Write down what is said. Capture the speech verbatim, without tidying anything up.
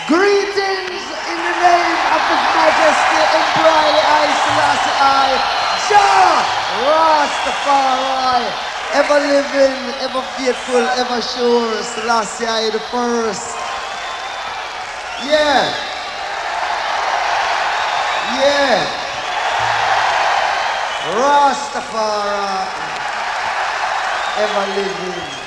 Greetings in the name of His Majesty Emperor I Selassie I, Jah Rastafari, ever living, ever faithful, ever sure, Selassie I the first. Yeah. Yeah. Rastafari, ever living.